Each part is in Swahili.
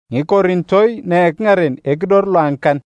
Ng'ikorintoi ne eking'aren ekidor loang'kan.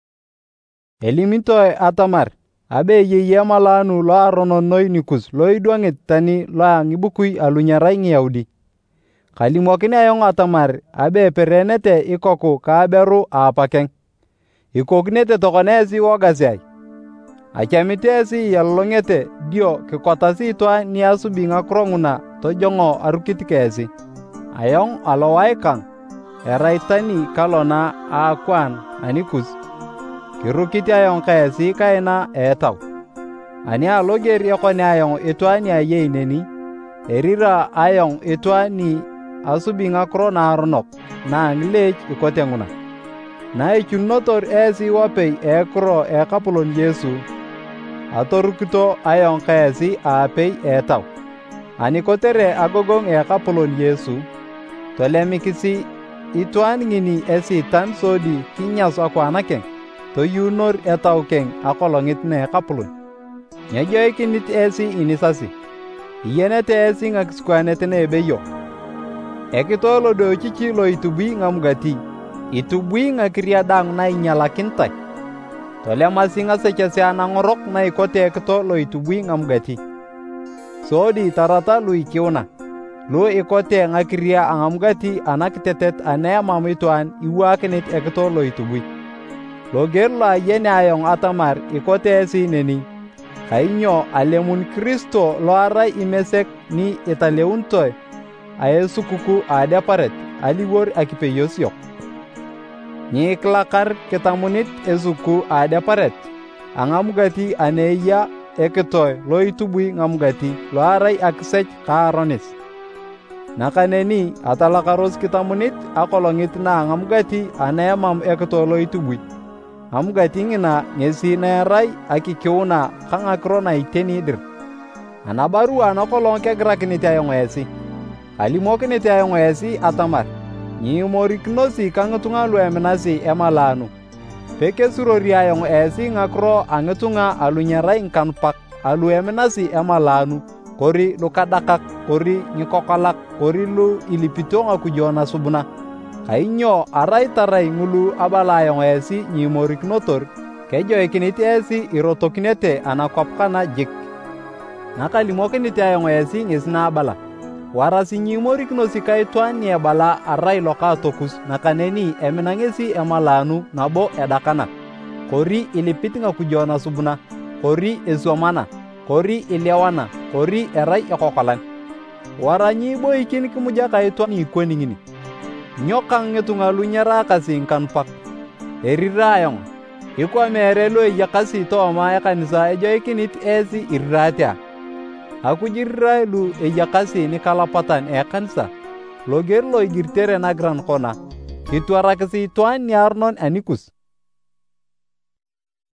Elimitoi atamar abe yeyie malanu loaronon noinikus loidwang'it tani loa ng'ibukui alunyarai Ng'iyaudi. Kalimokini ayong atamar abe perenete ikoku ka aberu aapakeng. Ikokinete tokona esi wogasi ai. Achamit esi ialolong'ete dio kikotasi itwaan ni asubi ngakiro ng'una tojong'o arukit ka esi. Ayong alowai kang, erai tani kalona aakwaan anikus, kirukit ayong ka esi kaina a etau. Ani aloger ekone ayong itwaan ni ayei neni, erira ayong itwaan ni asubi ngakiro naaronok na ng'ileech ikote ng'una. Naichununotor esi wapei ekiro Ekapolon Yesu, atorukito ayong ka esi aapei etau. Ani kotere agogong Ekapolon Yesu, tolemikisi itwaan ng'ini esiitan sodi kinyas akwaan keng, toyuunor etau keng akolongit na Ekapolon. Nyejoikinit esi inisasi, iyenete esi ng'akisikwanet na ebeyo. Ekito lodoochichi lo itubui ng'amugati, itubui ng'akiria daang na inyalakinitae. Tolemasi ng'asechesea nang'orok na ikote ekito lo itubui ng'amugati. Sodi tarata lu ikiuna, lu ikote ng'akiria ang'amugati anakitetet ana emam itwaan iwaakinit ekito lo itubui. Loger lo ayene ayong atamar ikote esi neni, kainyo alemun Kristo lo arai imesek ni italeunitoe a esukuku a adeparet aliwor akipeyos yok. Nyikilakar kitamunit esuku a adeparet a ng'amugati ana eya ekitoe lo itubui ng'amugati lo arai akisech ka aronis. Nakaneni atalakaros kitamunit akolongit na ng'amugati ana emam ekito lo itubui. Ng'amugati ng'ina ng'esi na erai akikiuna ka ng'akiro na iteni dir. Anabarua nakolong kegirakinit ayong esi, kalimokinit ayong esi atamar nyiimorikinosi ka ng'itung'a lu eminasi emalaanu. Pekesurori ayong esi ng'akiro a ng'itung'a alunyarai ng'ikanupak alu eminasi emalaanu, kori lukadakak, kori ng'ikokolak, kori lu ilipito ng'akujo nasubuna. Kainyo arai tarai ng'ulu abala ayong esi nyiimorikinotor, kejoikinit esi irotokinete anakwap kana jik. Nakalimokinit ayong esi ng'esi naabala, warasi nyiimorikinosi ka itwaan ni ebala arai lokaatokus nakaneni emina ng'esi emalaanu nabo edakana, kori ilipit ng'akujo nasubuna, kori esuamana, kori ilewana, kori erai ekokolan. Wara nyiiboikin kimuja ka itwaan ni ikoni ng'ini. Nyo kang ng'itung'a lu nyerakasi ng'ikanupak, erira ayong, ikwame ere lu eyakasi tooma ekanisa ejoikinit esi iriratia. Akuj irira lu eyakasi nikalapatan ekanisa, loger lo igiritere nagiran kona, kitwarakisi itwaan niaronon anikus.